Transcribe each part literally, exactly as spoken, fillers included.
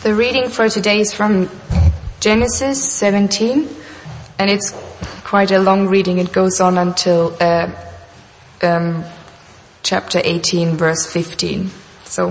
The reading for today is from Genesis seventeen, and it's quite a long reading. It goes on until uh, um, chapter eighteen, verse fifteen. So,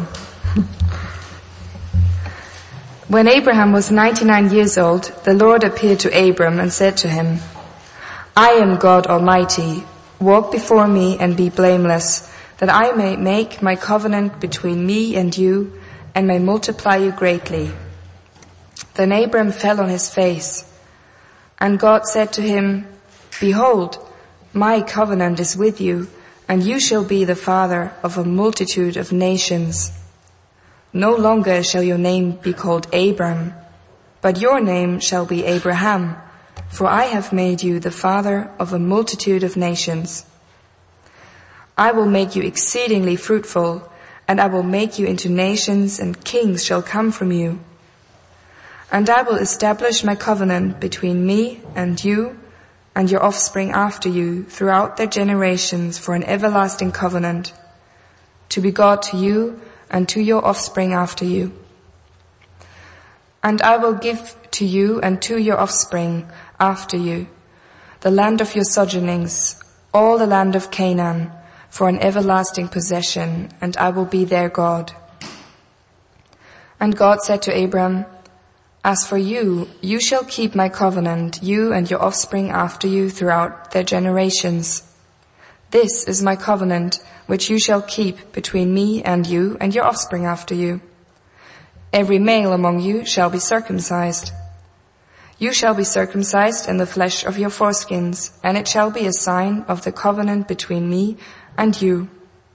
when Abraham was ninety-nine years old, the Lord appeared to Abram and said to him, "I am God Almighty. Walk before me and be blameless, that I may make my covenant between me and you, and may multiply you greatly." Then Abram fell on his face, and God said to him, "Behold, my covenant is with you, and you shall be the father of a multitude of nations. No longer shall your name be called Abram, but your name shall be Abraham, for I have made you the father of a multitude of nations. I will make you exceedingly fruitful, and I will make you into nations, and kings shall come from you. And I will establish my covenant between me and you and your offspring after you throughout their generations for an everlasting covenant, to be God to you and to your offspring after you. And I will give to you and to your offspring after you the land of your sojournings, all the land of Canaan, for an everlasting possession, and I will be their God." And God said to Abram, "As for you, you shall keep my covenant, you and your offspring after you throughout their generations. This is my covenant, which you shall keep between me and you and your offspring after you. Every male among you shall be circumcised. You shall be circumcised in the flesh of your foreskins, and it shall be a sign of the covenant between me and you.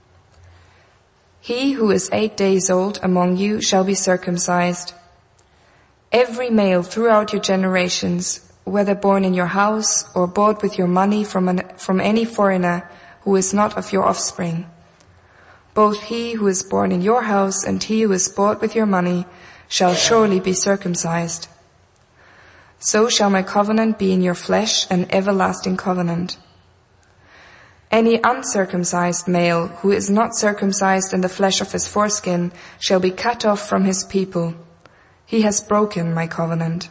He who is eight days old among you shall be circumcised. Every male throughout your generations, whether born in your house or bought with your money from an, from any foreigner who is not of your offspring. Both he who is born in your house and he who is bought with your money shall surely be circumcised. So shall my covenant be in your flesh, an everlasting covenant. Any uncircumcised male who is not circumcised in the flesh of his foreskin shall be cut off from his people. He has broken my covenant."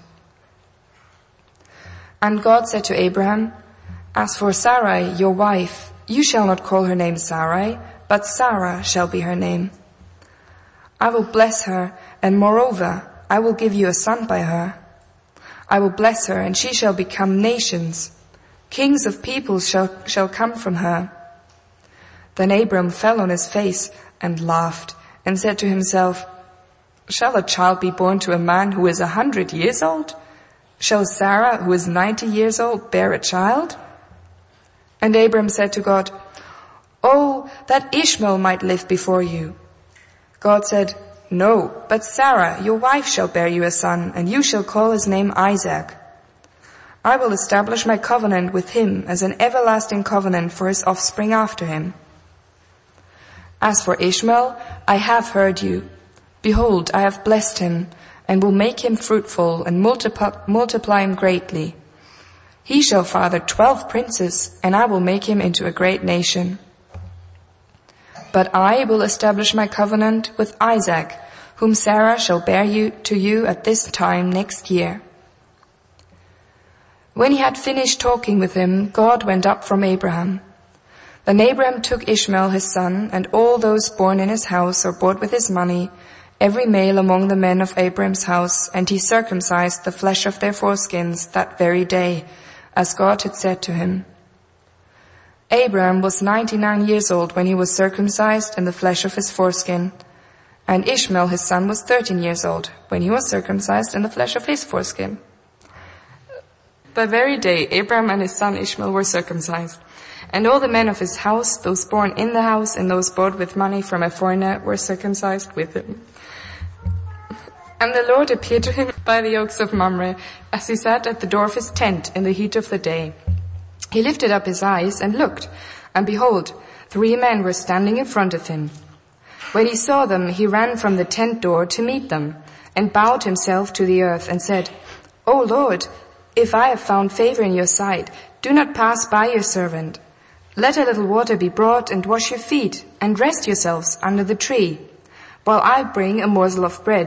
And God said to Abraham, "As for Sarai, your wife, you shall not call her name Sarai, but Sarah shall be her name. I will bless her, and moreover, I will give you a son by her. I will bless her, and she shall become nations. Kings of peoples shall, shall come from her." Then Abram fell on his face and laughed, and said to himself, "Shall a child be born to a man who is a hundred years old? Shall Sarah, who is ninety years old, bear a child?" And Abram said to God, "Oh, that Ishmael might live before you." God said, "No, but Sarah, your wife, shall bear you a son, and you shall call his name Isaac. I will establish my covenant with him as an everlasting covenant for his offspring after him. As for Ishmael, I have heard you. Behold, I have blessed him, and will make him fruitful and multiply, multiply him greatly. He shall father twelve princes, and I will make him into a great nation. But I will establish my covenant with Isaac, whom Sarah shall bear you to you at this time next year." When he had finished talking with him, God went up from Abraham. Then Abraham took Ishmael his son, and all those born in his house or bought with his money, every male among the men of Abraham's house, and he circumcised the flesh of their foreskins that very day, as God had said to him. Abraham was ninety-nine years old when he was circumcised in the flesh of his foreskin, and Ishmael his son was thirteen years old when he was circumcised in the flesh of his foreskin. That very day Abraham and his son Ishmael were circumcised, and all the men of his house, those born in the house and those bought with money from a foreigner, were circumcised with him. And the Lord appeared to him by the oaks of Mamre, as he sat at the door of his tent in the heat of the day. He lifted up his eyes and looked, and behold, three men were standing in front of him. When he saw them, he ran from the tent door to meet them, and bowed himself to the earth and said, "O Lord, if I have found favor in your sight, do not pass by your servant. Let a little water be brought, and wash your feet, and rest yourselves under the tree, while I bring a morsel of bread,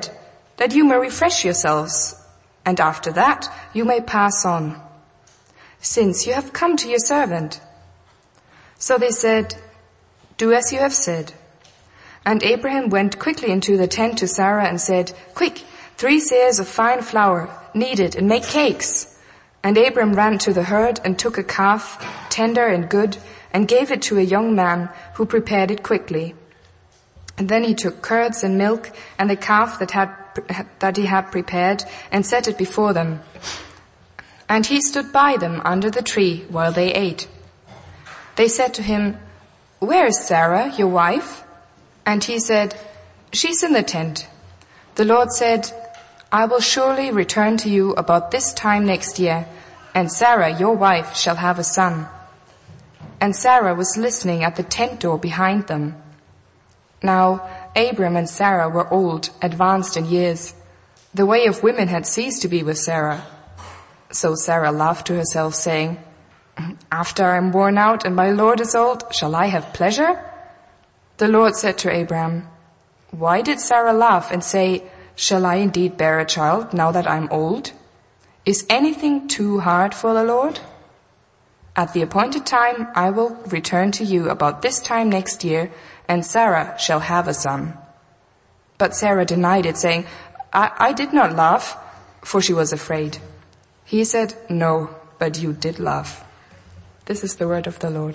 that you may refresh yourselves, and after that you may pass on, since you have come to your servant." So they said, "Do as you have said." And Abraham went quickly into the tent to Sarah and said, "Quick, three seahs of fine flour, knead it and make cakes." And Abram ran to the herd and took a calf, tender and good, and gave it to a young man who prepared it quickly. And then he took curds and milk and the calf that had that he had prepared and set it before them. And he stood by them under the tree while they ate. They said to him, "Where is Sarah, your wife?" And he said, "She's in the tent." The Lord said, "I will surely return to you about this time next year, and Sarah, your wife, shall have a son." And Sarah was listening at the tent door behind them. Now Abram and Sarah were old, advanced in years. The way of women had ceased to be with Sarah. So Sarah laughed to herself, saying, "After I am worn out and my Lord is old, shall I have pleasure?" The Lord said to Abram, "Why did Sarah laugh and say, 'Shall I indeed bear a child now that I am old?' Is anything too hard for the Lord? At the appointed time I will return to you about this time next year, and Sarah shall have a son." But Sarah denied it, saying, I, I did not laugh, for she was afraid. He said, "No, but you did laugh." This is the word of the Lord.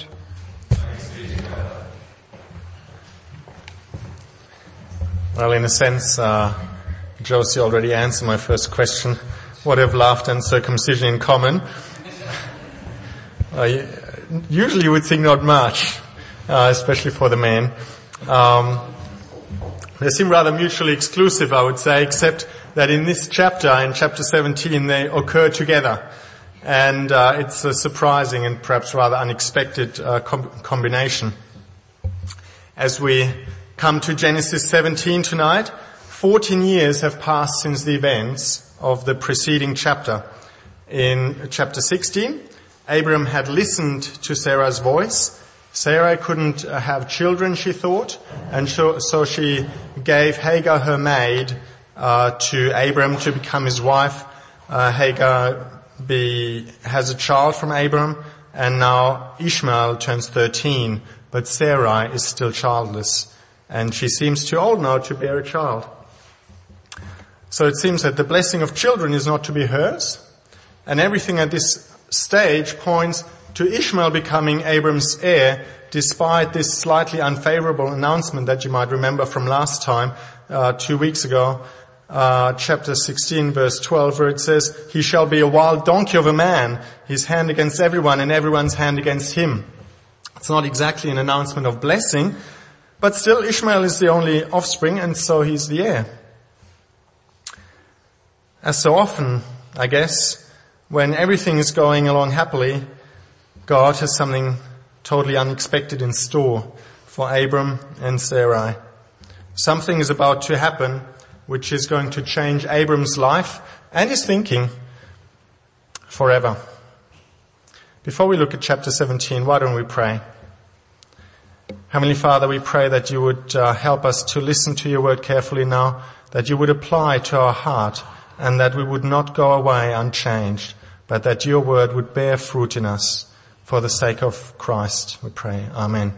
Well, in a sense, uh, Josie already answered my first question. What have laughter and circumcision in common? Uh, usually you would think not much, uh, especially for the men. Um, they seem rather mutually exclusive, I would say, except that in this chapter, in chapter seventeen, they occur together. And uh, it's a surprising and perhaps rather unexpected uh, com- combination. As we come to Genesis seventeen tonight, fourteen years have passed since the events of the preceding chapter. In chapter sixteen, Abram had listened to Sarah's voice. Sarah couldn't have children, she thought, and so she gave Hagar, her maid, uh, to Abram to become his wife. Uh, Hagar be, has a child from Abram, and now Ishmael turns thirteen, but Sarai is still childless, and she seems too old now to bear a child. So it seems that the blessing of children is not to be hers, and everything at this stage points to Ishmael becoming Abram's heir, despite this slightly unfavorable announcement that you might remember from last time, uh, two weeks ago, uh, chapter sixteen, verse twelve, where it says, "He shall be a wild donkey of a man, his hand against everyone and everyone's hand against him." It's not exactly an announcement of blessing, but still Ishmael is the only offspring, and so he's the heir. As so often, I guess, when everything is going along happily, God has something totally unexpected in store for Abram and Sarai. Something is about to happen which is going to change Abram's life and his thinking forever. Before we look at chapter seventeen, why don't we pray? Heavenly Father, we pray that you would uh, help us to listen to your word carefully now, that you would apply to our heart, and that we would not go away unchanged, but that your word would bear fruit in us for the sake of Christ, we pray. Amen.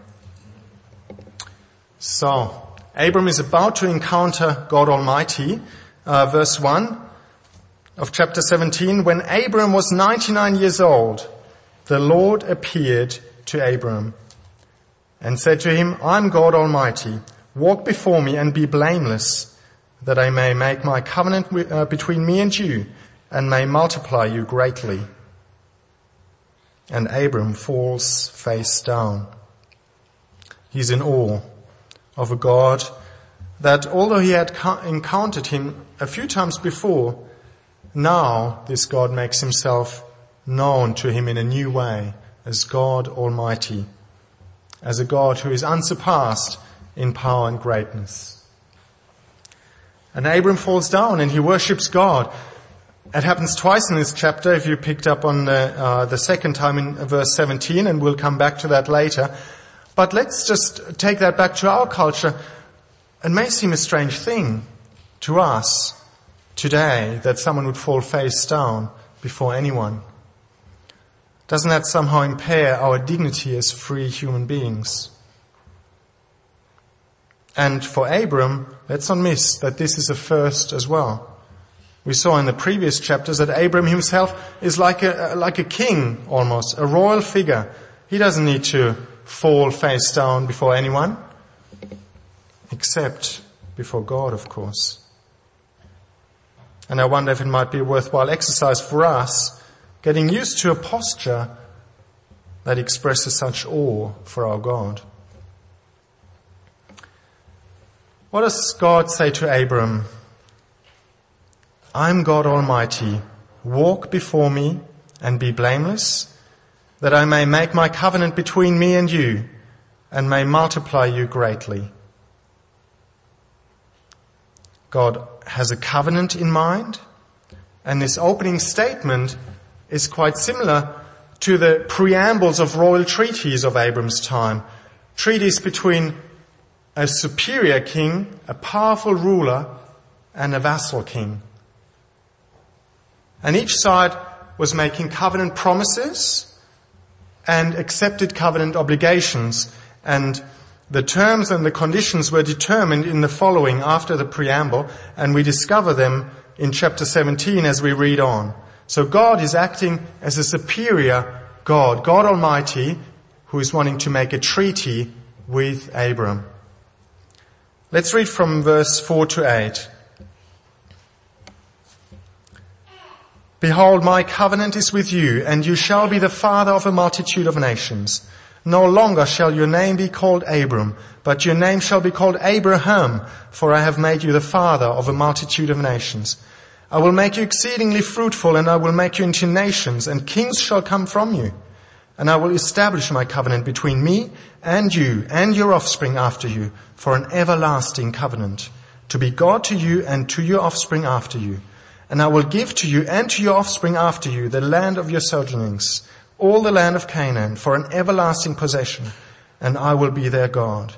So, Abram is about to encounter God Almighty. Uh, verse one of chapter seventeen, "When Abram was ninety-nine years old, the Lord appeared to Abram and said to him, 'I'm God Almighty. Walk before me and be blameless, that I may make my covenant with, uh, between me and you, and may multiply you greatly.' And Abram falls face down. He's in awe of a God that, although he had encountered him a few times before, now this God makes himself known to him in a new way as God Almighty, as a God who is unsurpassed in power and greatness. And Abram falls down and he worships God. It happens twice in this chapter, if you picked up on the, uh, the second time in verse seventeen, and we'll come back to that later. But let's just take that back to our culture. It may seem a strange thing to us today that someone would fall face down before anyone? Doesn't that somehow impair our dignity as free human beings? And for Abram, let's not miss that this is a first as well. We saw in the previous chapters that Abram himself is like a, like a king almost, a royal figure. He doesn't need to fall face down before anyone, except before God, of course. And I wonder if it might be a worthwhile exercise for us, getting used to a posture that expresses such awe for our God. What does God say to Abram? I'm God Almighty. Walk before me and be blameless, that I may make my covenant between me and you and may multiply you greatly. God has a covenant in mind, and this opening statement is quite similar to the preambles of royal treaties of Abram's time. Treaties between a superior king, a powerful ruler, and a vassal king. And each side was making covenant promises and accepted covenant obligations. And the terms and the conditions were determined in the following after the preamble, and we discover them in chapter seventeen as we read on. So God is acting as a superior God, God Almighty, who is wanting to make a treaty with Abram. Let's read from verse four to eight. Behold, my covenant is with you, and you shall be the father of a multitude of nations. No longer shall your name be called Abram, but your name shall be called Abraham, for I have made you the father of a multitude of nations. I will make you exceedingly fruitful, and I will make you into nations, and kings shall come from you. And I will establish my covenant between me and you and your offspring after you for an everlasting covenant, to be God to you and to your offspring after you. And I will give to you and to your offspring after you the land of your sojournings, all the land of Canaan, for an everlasting possession, and I will be their God.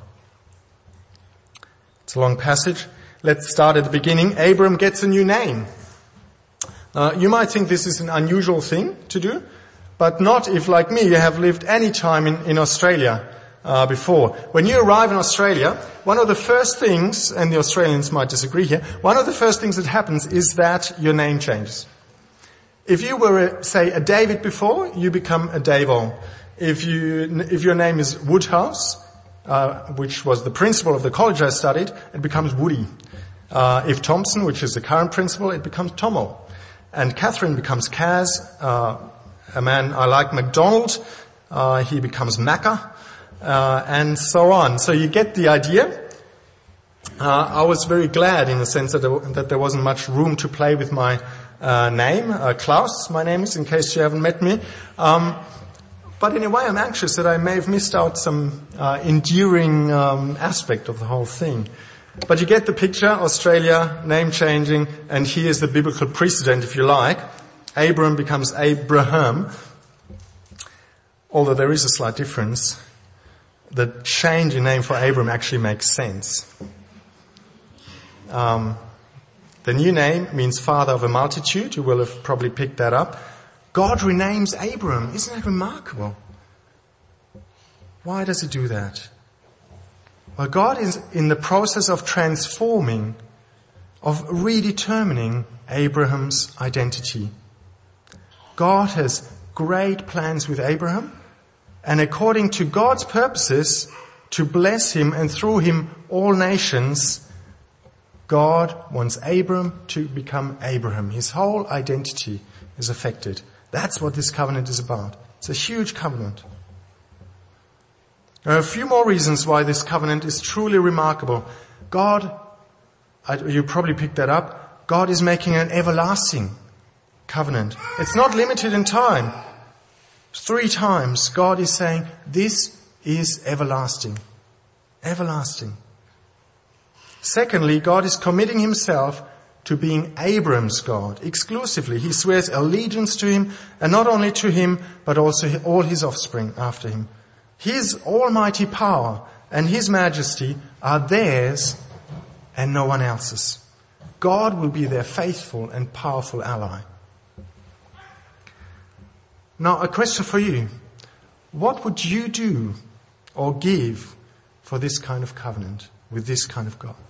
It's a long passage. Let's start at the beginning. Abram gets a new name. Uh, you might think this is an unusual thing to do, but not if, like me, you have lived any time in, in Australia uh, before. When you arrive in Australia, one of the first things, and the Australians might disagree here, one of the first things that happens is that your name changes. If you were, say, a David before, you become a Davo. If you, if your name is Woodhouse, uh, which was the principal of the college I studied, it becomes Woody. Uh, if Thompson, which is the current principal, it becomes Tomo. And Catherine becomes Kaz. Uh, a man I like, MacDonald, uh, he becomes Macca, uh, and so on. So you get the idea. Uh, I was very glad in the sense that there, that there wasn't much room to play with my uh, name. Uh, Klaus, my name is, in case you haven't met me. Um, but in a way I'm anxious that I may have missed out some uh, endearing um, aspect of the whole thing. But you get the picture, Australia, name changing, and here's the biblical precedent, if you like. Abram becomes Abraham. Although there is a slight difference. The change in name for Abram actually makes sense. Um, the new name means father of a multitude. You will have probably picked that up. God renames Abram. Isn't that remarkable? Why does he do that? Well, God is in the process of transforming, of redetermining Abraham's identity. God has great plans with Abraham, and according to God's purposes, to bless him and through him all nations, God wants Abram to become Abraham. His whole identity is affected. That's what this covenant is about. It's a huge covenant. There are a few more reasons why this covenant is truly remarkable. God, you probably picked that up, God is making an everlasting covenant. It's not limited in time. Three times God is saying, this is everlasting. Everlasting. Secondly, God is committing himself to being Abram's God exclusively. He swears allegiance to him, and not only to him, but also all his offspring after him. His almighty power and his majesty are theirs and no one else's. God will be their faithful and powerful ally. Now, a question for you. What would you do or give for this kind of covenant with this kind of God?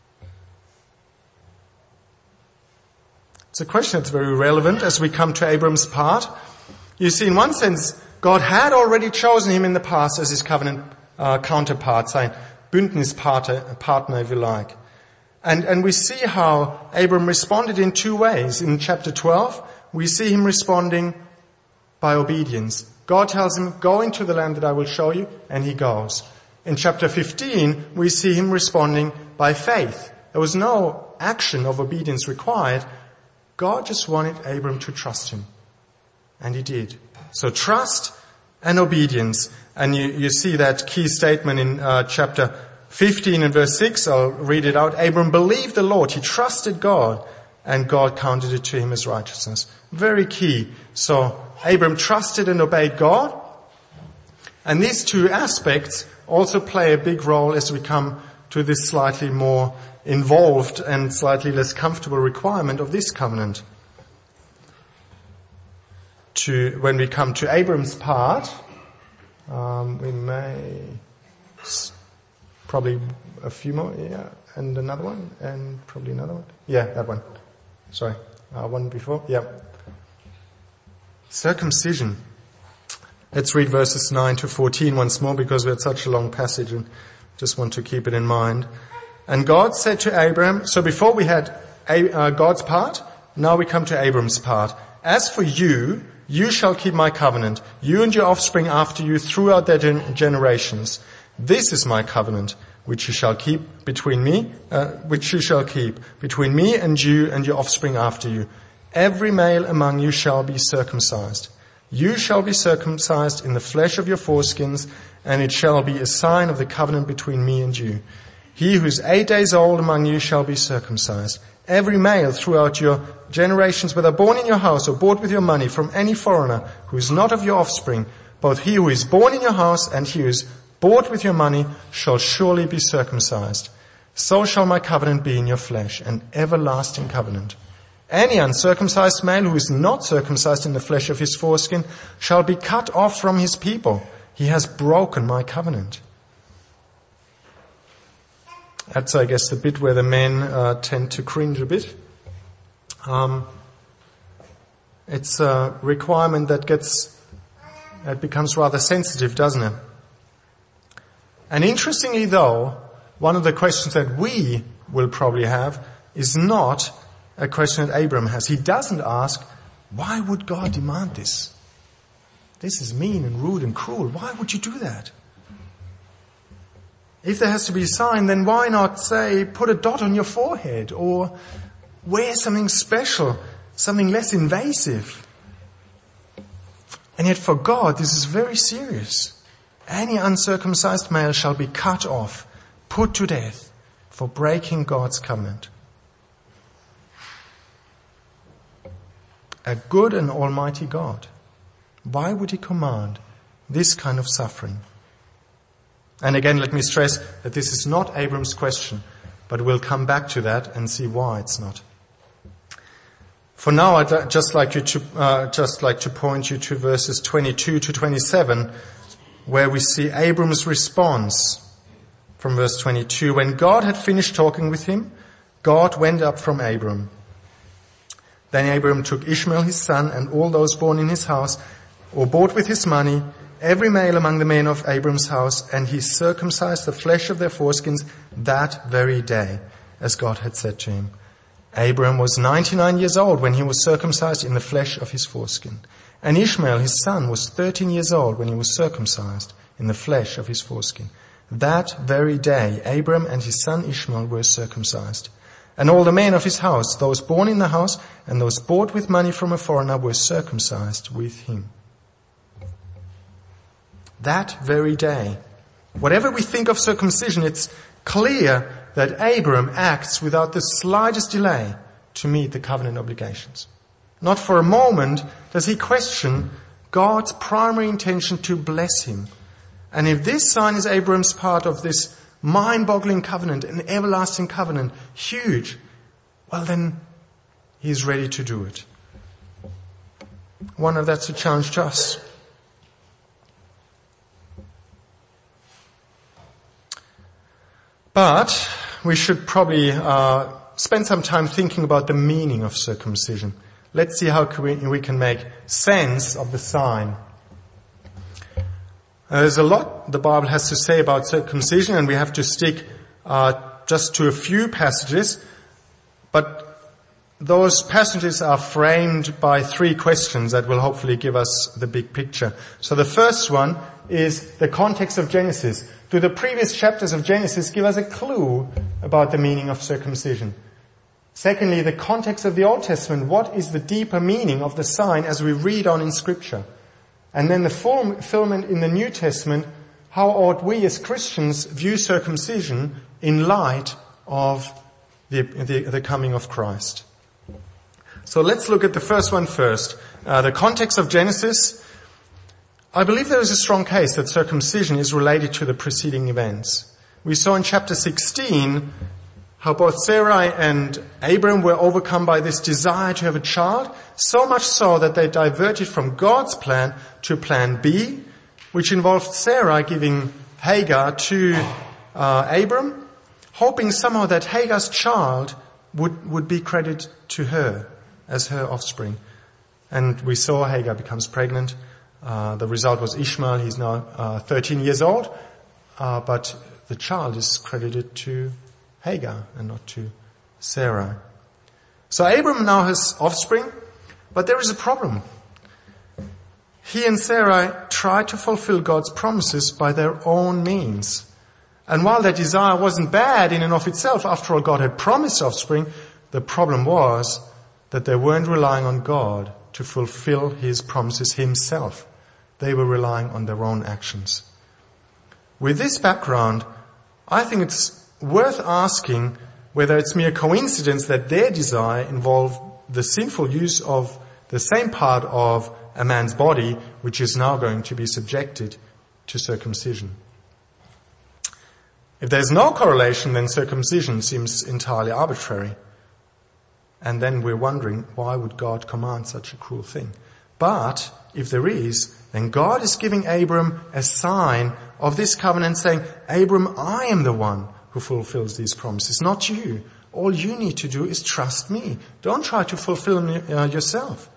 It's a question that's very relevant as we come to Abram's part. You see, in one sense, God had already chosen him in the past as his covenant uh, counterpart, sein Bündnispartner, if you like. And, and we see how Abram responded in two ways. In chapter twelve, we see him responding by obedience. God tells him, go into the land that I will show you, and he goes. In chapter fifteen, we see him responding by faith. There was no action of obedience required. God just wanted Abram to trust him. And he did. So trust and obedience. And you, you see that key statement in uh, chapter fifteen and verse six. I'll read it out. Abram believed the Lord. He trusted God, and God counted it to him as righteousness. Very key. So Abram trusted and obeyed God. And these two aspects also play a big role as we come to this slightly more involved and slightly less comfortable requirement of this covenant. To, when we come to Abram's part, um, we may probably a few more, yeah, and another one, and probably another one. Yeah, that one. Sorry, uh, one before. Yeah. Circumcision. Let's read verses nine to fourteen once more because we had such a long passage and just want to keep it in mind. And God said to Abram, so before we had uh, God's part, now we come to Abram's part. As for you, you shall keep my covenant, you and your offspring after you throughout their gen- generations. This is my covenant, which you shall keep between me, uh, which you shall keep between me and you and your offspring after you. Every male among you shall be circumcised. You shall be circumcised in the flesh of your foreskins, and it shall be a sign of the covenant between me and you. He who is eight days old among you shall be circumcised. Every male throughout your generations, whether born in your house or bought with your money from any foreigner who is not of your offspring, both he who is born in your house and he who is bought with your money shall surely be circumcised. So shall my covenant be in your flesh, an everlasting covenant. Any uncircumcised male who is not circumcised in the flesh of his foreskin shall be cut off from his people. He has broken my covenant. That's, I guess, the bit where the men uh, tend to cringe a bit. Um, it's a requirement that gets, it becomes rather sensitive, doesn't it? And interestingly, though, one of the questions that we will probably have is not a question that Abram has. He doesn't ask, why would God demand this? This is mean and rude and cruel. Why would you do that? If there has to be a sign, then why not say, put a dot on your forehead or wear something special, something less invasive? And yet for God, this is very serious. Any uncircumcised male shall be cut off, put to death for breaking God's covenant. A good and almighty God. Why would he command this kind of suffering? And again, let me stress that this is not Abram's question, but we'll come back to that and see why it's not. For now, I'd just like you to, uh, just like to point you to verses twenty-two to twenty-seven, where we see Abram's response. From verse twenty-two, when God had finished talking with him, God went up from Abram. Then Abram took Ishmael his son and all those born in his house or bought with his money, every male among the men of Abram's house, and he circumcised the flesh of their foreskins that very day, as God had said to him. Abram was ninety-nine years old when he was circumcised in the flesh of his foreskin. And Ishmael his son was thirteen years old when he was circumcised in the flesh of his foreskin. That very day Abram and his son Ishmael were circumcised. And all the men of his house, those born in the house and those bought with money from a foreigner, were circumcised with him. That very day. Whatever we think of circumcision, it's clear that Abram acts without the slightest delay to meet the covenant obligations. Not for a moment does he question God's primary intention to bless him. And if this sign is Abram's part of this mind-boggling covenant, an everlasting covenant, huge, well then he's ready to do it. I wonder if that's a challenge to us. But we should probably uh, spend some time thinking about the meaning of circumcision. Let's see how we can make sense of the sign. There's a lot the Bible has to say about circumcision, and we have to stick uh, just to a few passages. But those passages are framed by three questions that will hopefully give us the big picture. So the first one is the context of Genesis. Do the previous chapters of Genesis give us a clue about the meaning of circumcision? Secondly, the context of the Old Testament. What is the deeper meaning of the sign as we read on in Scripture? And then the fulfillment in the New Testament. How ought we as Christians view circumcision in light of the, the, the coming of Christ? So let's look at the first one first. Uh, the context of Genesis. I believe there is a strong case that circumcision is related to the preceding events. We saw in chapter sixteen how both Sarai and Abram were overcome by this desire to have a child, so much so that they diverted from God's plan to plan B, which involved Sarai giving Hagar to uh, Abram, hoping somehow that Hagar's child would, would be credited to her as her offspring. And we saw Hagar becomes pregnant. Uh, the result was Ishmael. He's now uh, thirteen years old, uh, but the child is credited to Hagar and not to Sarai. So Abram now has offspring, but there is a problem. He and Sarai tried to fulfill God's promises by their own means. And while their desire wasn't bad in and of itself, after all, God had promised offspring, the problem was that they weren't relying on God to fulfill his promises himself. They were relying on their own actions. With this background, I think it's worth asking whether it's mere coincidence that their desire involved the sinful use of the same part of a man's body, which is now going to be subjected to circumcision. If there's no correlation, then circumcision seems entirely arbitrary. And then we're wondering, why would God command such a cruel thing? But if there is, then God is giving Abram a sign of this covenant, saying, Abram, I am the one who fulfills these promises, not you. All you need to do is trust me. Don't try to fulfill them uh, yourself.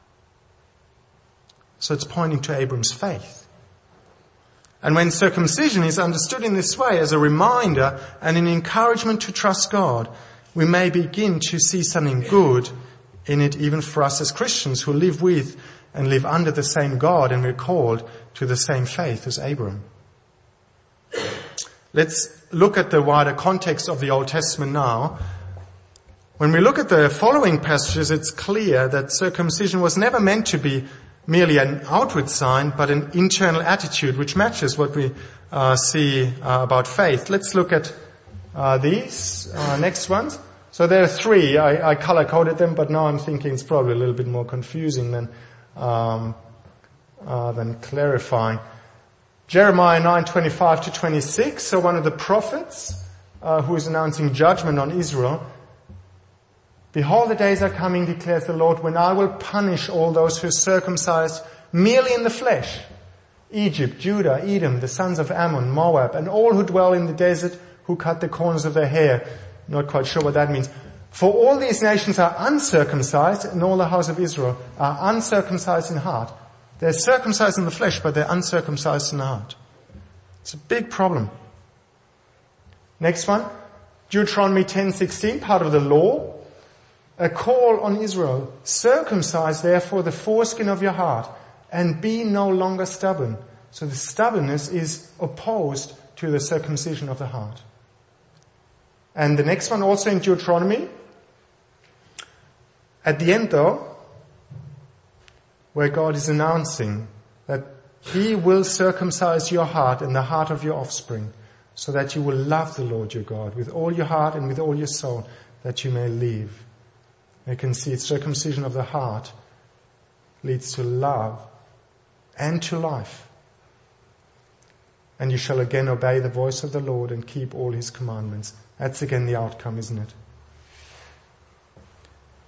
So it's pointing to Abram's faith. And when circumcision is understood in this way as a reminder and an encouragement to trust God, we may begin to see something good in it even for us as Christians who live with and live under the same God, and we're called to the same faith as Abram. Let's look at the wider context of the Old Testament now. When we look at the following passages, it's clear that circumcision was never meant to be merely an outward sign, but an internal attitude which matches what we uh, see uh, about faith. Let's look at uh, these uh, next ones. So there are three. I, I color-coded them, but now I'm thinking it's probably a little bit more confusing than um, uh, than clarifying. Jeremiah nine twenty-five to twenty-six. So one of the prophets uh, who is announcing judgment on Israel. Behold, the days are coming, declares the Lord, when I will punish all those who are circumcised merely in the flesh. Egypt, Judah, Edom, the sons of Ammon, Moab, and all who dwell in the desert, who cut the corners of their hair. Not quite sure what that means. For all these nations are uncircumcised, and all the house of Israel are uncircumcised in heart. They're circumcised in the flesh, but they're uncircumcised in the heart. It's a big problem. Next one. Deuteronomy ten sixteen, part of the law. A call on Israel. Circumcise therefore the foreskin of your heart, and be no longer stubborn. So the stubbornness is opposed to the circumcision of the heart. And the next one also in Deuteronomy. At the end though, where God is announcing that He will circumcise your heart and the heart of your offspring, so that you will love the Lord your God with all your heart and with all your soul, that you may live. You can see circumcision of the heart leads to love and to life. And you shall again obey the voice of the Lord and keep all His commandments. That's again the outcome, isn't it?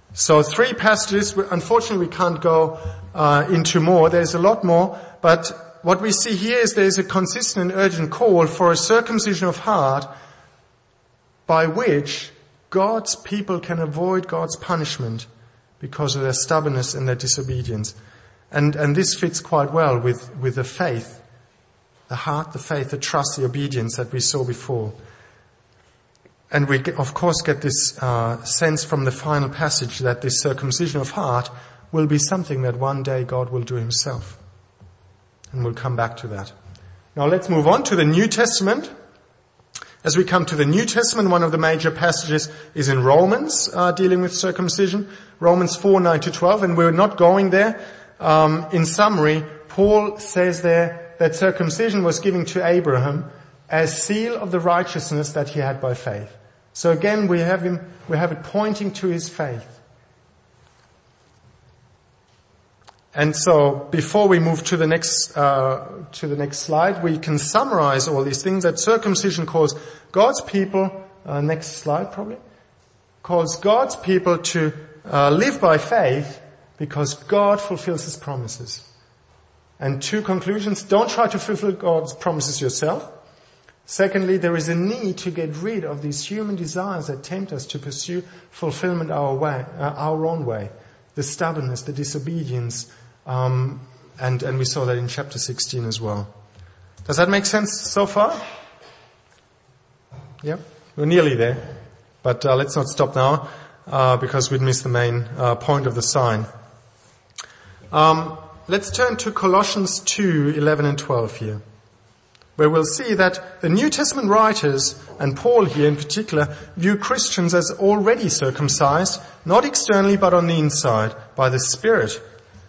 So three passages. Unfortunately, we can't go uh, into more. There's a lot more. But what we see here is there's a consistent and urgent call for a circumcision of heart by which God's people can avoid God's punishment because of their stubbornness and their disobedience. And, and this fits quite well with, with the faith, the heart, the faith, the trust, the obedience that we saw before. And we, get, of course, get this uh, sense from the final passage that this circumcision of heart will be something that one day God will do himself. And we'll come back to that. Now let's move on to the New Testament. As we come to the New Testament, one of the major passages is in Romans, uh, dealing with circumcision. Romans four, nine to twelve, and we're not going there. Um, in summary, Paul says there that circumcision was given to Abraham as seal of the righteousness that he had by faith. So again, we have him, we have it pointing to his faith. And so, before we move to the next, uh, to the next slide, we can summarize all these things that circumcision calls God's people, uh, next slide probably, calls God's people to uh, live by faith because God fulfills his promises. And two conclusions: don't try to fulfill God's promises yourself. Secondly, there is a need to get rid of these human desires that tempt us to pursue fulfillment our way, uh, our own way. The stubbornness, the disobedience, um, and, and we saw that in chapter sixteen as well. Does that make sense so far? Yeah, we're nearly there. But uh, let's not stop now, uh, because we'd miss the main uh, point of the sign. Um, let's turn to Colossians two, eleven and twelve here, where we'll see that the New Testament writers, and Paul here in particular, view Christians as already circumcised, not externally but on the inside, by the Spirit.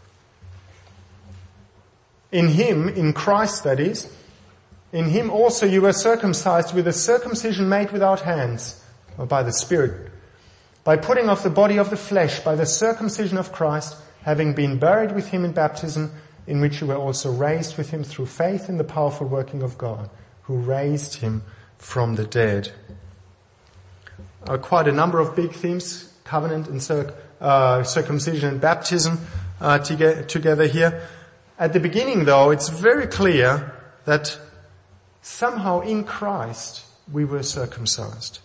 In him, in Christ that is, in him also you were circumcised with a circumcision made without hands, or by the Spirit, by putting off the body of the flesh, by the circumcision of Christ, having been buried with him in baptism, in which you were also raised with him through faith in the powerful working of God, who raised him from the dead. Uh, quite a number of big themes, covenant and circ, uh, circumcision and baptism uh, to get together here. At the beginning, though, it's very clear that somehow in Christ we were circumcised.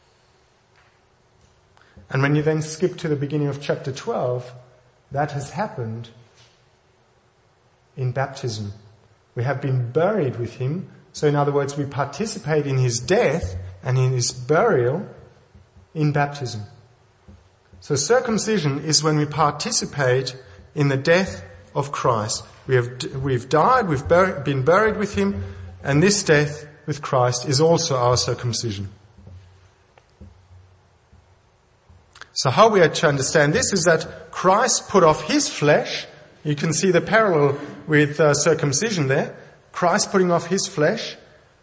And when you then skip to the beginning of chapter twelve, that has happened in baptism. We have been buried with him. So in other words, we participate in his death and in his burial in baptism. So circumcision is when we participate in the death of Christ. We have, we've died, we've bur- been buried with him, and this death with Christ is also our circumcision. So how we are to understand this is that Christ put off his flesh. You can see the parallel with uh, circumcision there. Christ putting off his flesh.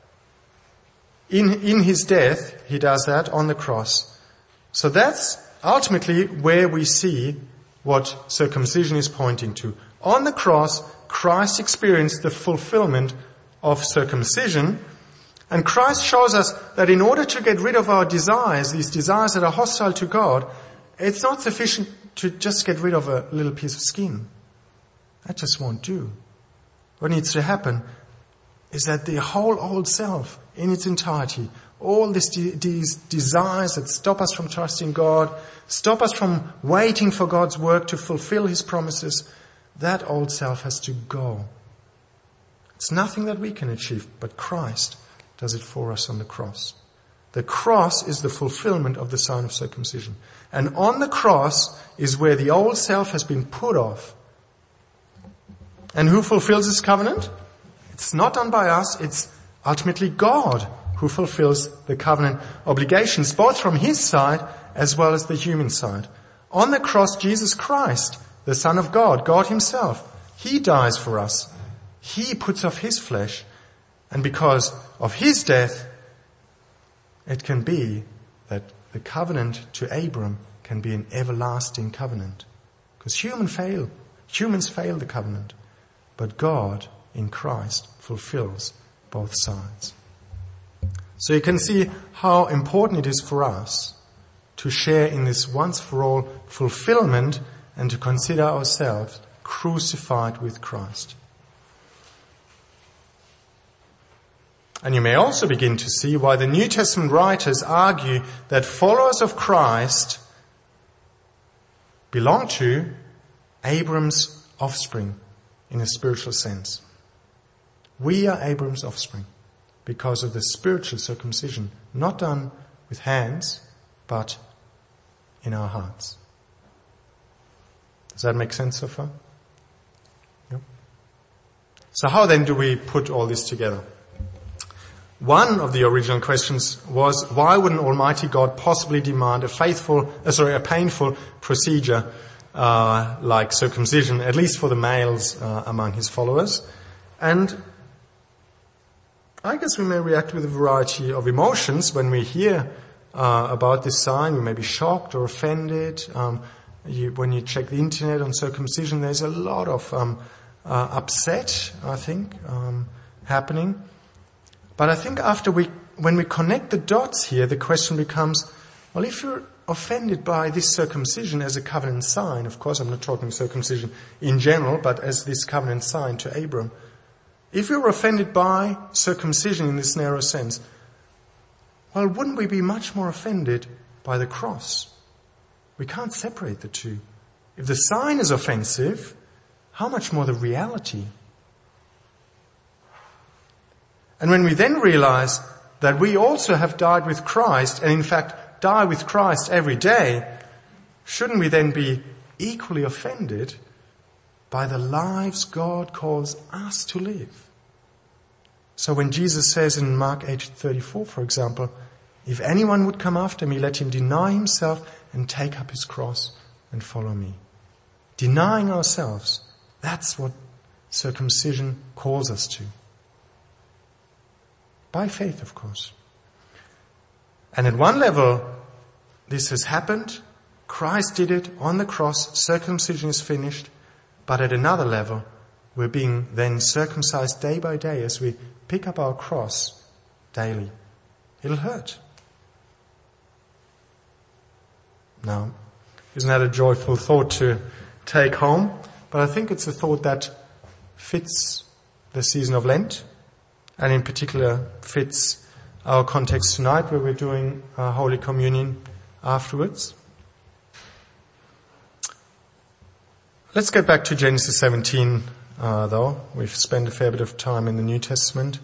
In, in his death, he does that on the cross. So that's ultimately where we see what circumcision is pointing to. On the cross, Christ experienced the fulfillment of circumcision, and Christ shows us that in order to get rid of our desires, these desires that are hostile to God, it's not sufficient to just get rid of a little piece of skin. That just won't do. What needs to happen is that the whole old self in its entirety, all this de- these desires that stop us from trusting God, stop us from waiting for God's work to fulfill his promises, that old self has to go. It's nothing that we can achieve, but Christ does it for us on the cross. The cross is the fulfillment of the sign of circumcision. And on the cross is where the old self has been put off. And who fulfills this covenant? It's not done by us, it's ultimately God who fulfills the covenant obligations, both from his side as well as the human side. On the cross, Jesus Christ, the Son of God, God himself, he dies for us. He puts off his flesh. And because of his death, it can be that the covenant to Abram can be an everlasting covenant. Because human fail, humans fail the covenant. But God in Christ fulfills both sides. So you can see how important it is for us to share in this once-for-all fulfillment and to consider ourselves crucified with Christ. And you may also begin to see why the New Testament writers argue that followers of Christ belong to Abraham's offspring in a spiritual sense. We are Abraham's offspring because of the spiritual circumcision, not done with hands, but in our hearts. Does that make sense so far? Yep. So how then do we put all this together? One of the original questions was, why would an almighty God possibly demand a faithful, uh, sorry, a painful procedure uh, like circumcision, at least for the males uh, among his followers? And I guess we may react with a variety of emotions when we hear uh, about this sign. We may be shocked or offended. Um, you, when you check the internet on circumcision, there's a lot of um, uh, upset, I think, um, happening. But I think after we, when we connect the dots here, the question becomes, well, if you're offended by this circumcision as a covenant sign, of course I'm not talking circumcision in general, but as this covenant sign to Abram, if you're offended by circumcision in this narrow sense, well, wouldn't we be much more offended by the cross? We can't separate the two. If the sign is offensive, how much more the reality? And when we then realize that we also have died with Christ, and in fact die with Christ every day, shouldn't we then be equally offended by the lives God calls us to live? So when Jesus says in Mark eight thirty-four, for example, if anyone would come after me, let him deny himself and take up his cross and follow me. Denying ourselves, that's what circumcision calls us to. By faith, of course. And at one level, this has happened. Christ did it on the cross. Circumcision is finished. But at another level, we're being then circumcised day by day as we pick up our cross daily. It'll hurt. Now, isn't that a joyful thought to take home? But I think it's a thought that fits the season of Lent, and in particular fits our context tonight where we're doing uh, Holy Communion afterwards. Let's get back to Genesis seventeen, uh, though. We've spent a fair bit of time in the New Testament.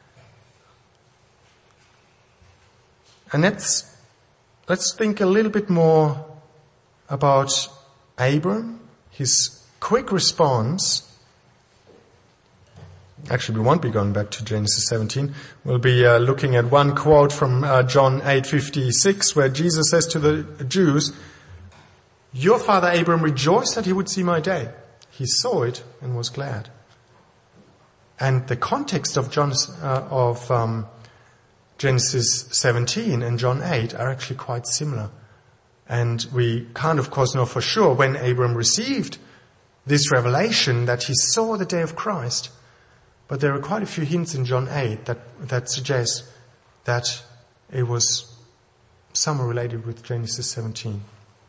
And let's, let's think a little bit more about Abram, his quick response. Actually, we won't be going back to Genesis seventeen. We'll be uh, looking at one quote from uh, John eight fifty-six, where Jesus says to the Jews, "Your father Abram rejoiced that he would see my day. He saw it and was glad." And the context of John uh, of um, Genesis seventeen and John eight are actually quite similar. And we can't, of course, know for sure when Abram received this revelation that he saw the day of Christ. But there are quite a few hints in John eight that, that suggest that it was somewhat related with Genesis seventeen.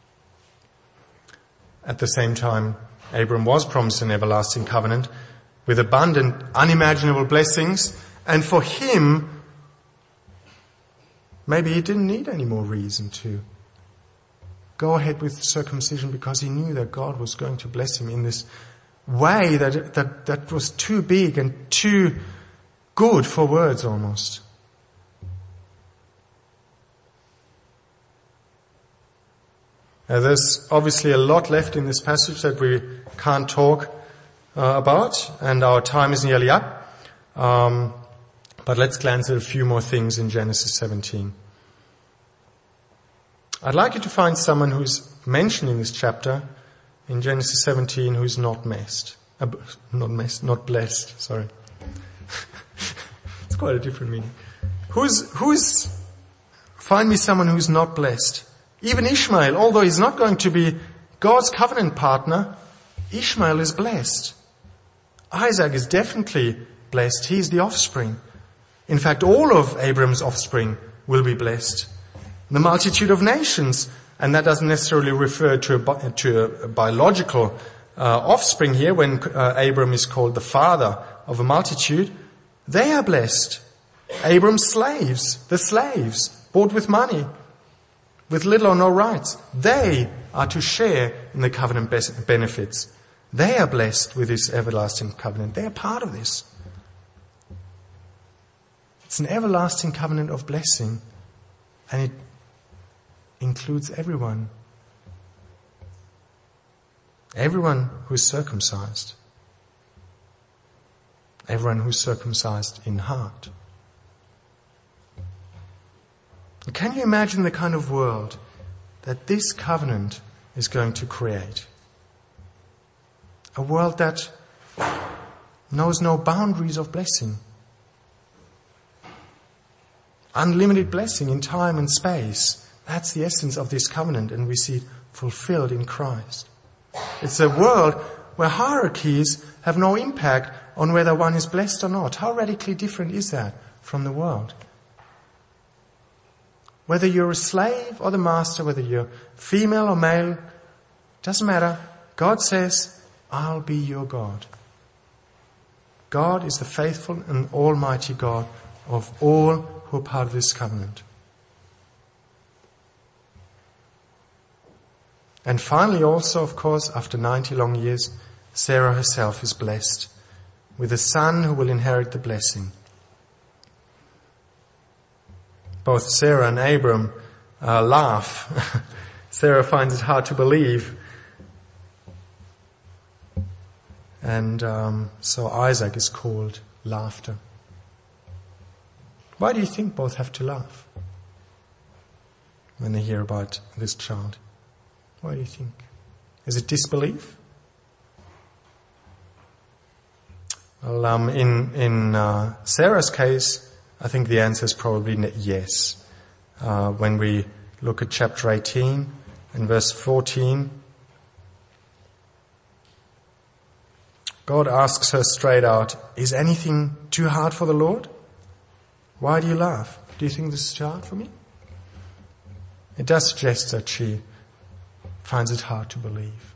At the same time, Abram was promised an everlasting covenant with abundant, unimaginable blessings, and for him, maybe he didn't need any more reason to go ahead with circumcision because he knew that God was going to bless him in this way that, that, that was too big and too good for words almost. Now, there's obviously a lot left in this passage that we can't talk uh, about, and our time is nearly up. Um, but let's glance at a few more things in Genesis seventeen. I'd like you to find someone who's mentioned in this chapter in Genesis seventeen who's not messed. Uh, not messed, not blessed, sorry. It's quite a different meaning. Who's, who's, find me someone who's not blessed. Even Ishmael, although he's not going to be God's covenant partner, Ishmael is blessed. Isaac is definitely blessed. He's the offspring. In fact, all of Abraham's offspring will be blessed. the multitude of nations. And that doesn't necessarily refer to a, bi- to a biological uh, offspring here when uh, Abram is called the father of a multitude. They are blessed. Abram's slaves, the slaves, bought with money, with little or no rights. They are to share in the covenant benefits. They are blessed with this everlasting covenant. They are part of this. It's an everlasting covenant of blessing, and it includes everyone. Everyone who is circumcised. Everyone who is circumcised in heart. Can you imagine the kind of world that this covenant is going to create? A world that knows no boundaries of blessing. Unlimited blessing in time and space. That's the essence of this covenant, and we see it fulfilled in Christ. It's a world where hierarchies have no impact on whether one is blessed or not. How radically different is that from the world? Whether you're a slave or the master, whether you're female or male, doesn't matter. God says, I'll be your God. God is the faithful and almighty God of all who are part of this covenant. And finally also, of course, after ninety long years, Sarah herself is blessed with a son who will inherit the blessing. Both Sarah and Abram uh, laugh. Sarah finds it hard to believe. And um, so Isaac is called laughter. Why do you think both have to laugh when they hear about this child? Why do you think? Is it disbelief? Well, um, in in uh, Sarah's case, I think the answer is probably yes. Uh, when we look at chapter eighteen and verse fourteen, God asks her straight out, is anything too hard for the Lord? Why do you laugh? Do you think this is too hard for me? It does suggest that she finds it hard to believe.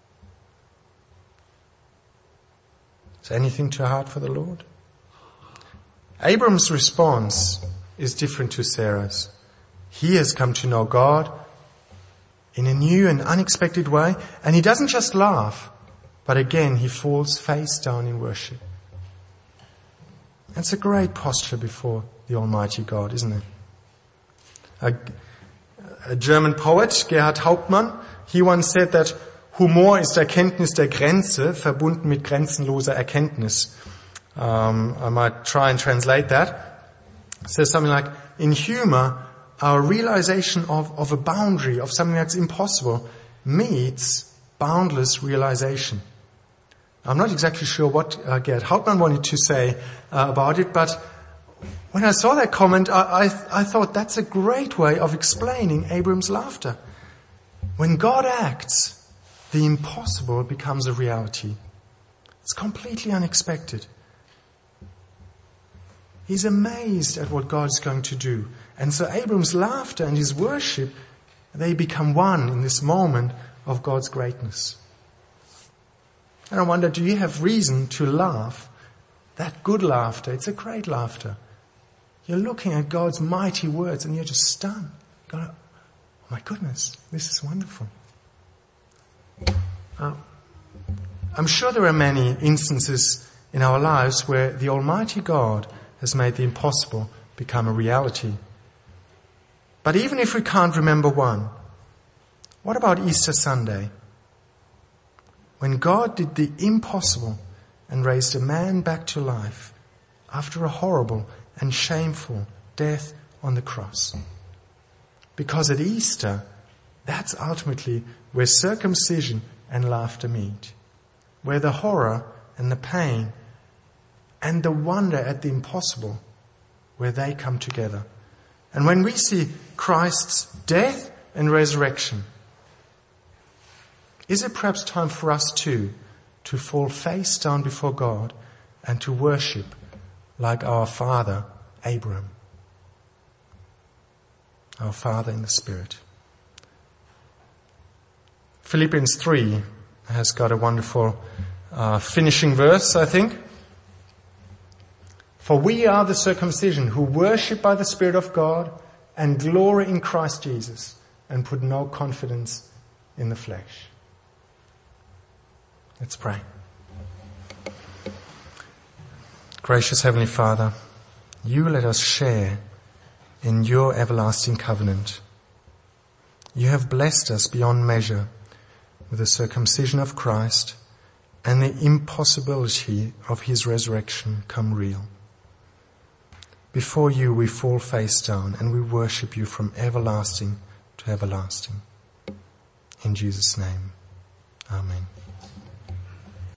Is anything too hard for the Lord? Abram's response is different to Sarah's. He has come to know God in a new and unexpected way, and he doesn't just laugh, but again he falls face down in worship. That's a great posture before the Almighty God, isn't it? A, a German poet, Gerhard Hauptmann, he once said that Humor ist Erkenntnis der Grenze, verbunden mit grenzenloser Erkenntnis. Um, I might try and translate that. It says something like, in humor, our realization of, of a boundary, of something that's impossible, meets boundless realization. I'm not exactly sure what uh, Gerhard Hauptmann wanted to say uh, about it, but when I saw that comment, I, I, I thought that's a great way of explaining Abram's laughter. When God acts, the impossible becomes a reality. It's completely unexpected. He's amazed at what God is going to do. And so Abram's laughter and his worship, they become one in this moment of God's greatness. And I wonder, do you have reason to laugh? That good laughter, it's a great laughter. You're looking at God's mighty words and you're just stunned. God, oh my goodness, this is wonderful. Uh, I'm sure there are many instances in our lives where the Almighty God has made the impossible become a reality. But even if we can't remember one, what about Easter Sunday? When God did the impossible and raised a man back to life after a horrible and shameful death on the cross. Because at Easter, that's ultimately where circumcision and laughter meet. Where the horror and the pain and the wonder at the impossible, where they come together. And when we see Christ's death and resurrection, is it perhaps time for us too to fall face down before God and to worship like our father Abram? our Father in the Spirit. Philippians three has got a wonderful uh, finishing verse, I think. For we are the circumcision who worship by the Spirit of God and glory in Christ Jesus and put no confidence in the flesh. Let's pray. Gracious Heavenly Father, you let us share in your everlasting covenant. You have blessed us beyond measure with the circumcision of Christ and the impossibility of his resurrection come real. Before you we fall face down and we worship you from everlasting to everlasting. In Jesus' name, amen.